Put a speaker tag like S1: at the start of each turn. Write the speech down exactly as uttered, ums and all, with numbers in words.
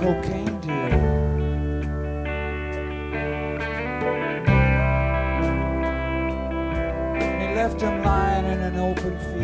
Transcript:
S1: cocaine dealer. He left him lying in an open field.